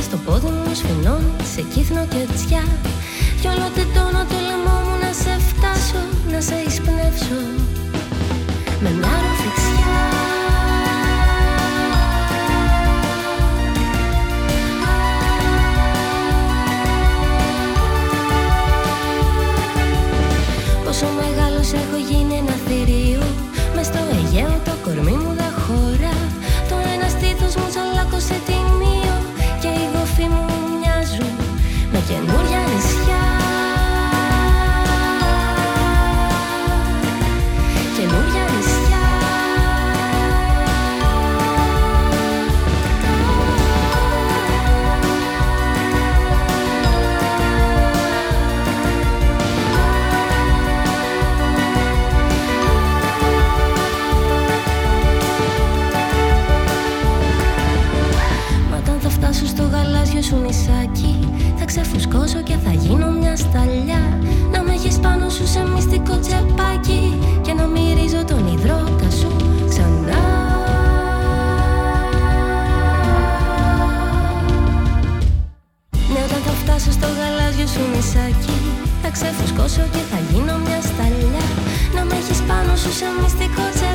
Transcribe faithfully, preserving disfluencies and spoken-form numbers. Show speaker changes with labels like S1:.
S1: στο πόδι μου σφινώνει σε κύθνο και τσιά. Κι όλο τεντώνω το λαιμό μου να σε φτάσω, να σε εισπνεύσω με μια ροφιξιά. Πόσο μεγάλος έχω γίνει ένα θηρίο, μες στο Αιγαίο το κορμί μου δεν χώρα. Το ένα στήθος μου τσαλάκωσε τιμίο και οι γοφοί μου μοιάζουν με καινούρια νησιά. Καινούρια νησιά. Φτάσω στο γαλάζιο σου νησάκι, θα ξεφουσκώσω και θα γίνω μια σταλιά. Να με έχεις πάνω σου σε μυστικό τσεπάκι και να μυρίζω τον υδρότα σου ξανά. Ναι, όταν θα φτάσω στο γαλάζιο σου νησάκι, θα ξεφουσκώσω και θα γίνω μια σταλιά. Να με έχεις πάνω σου σε μυστικό τσεπάκι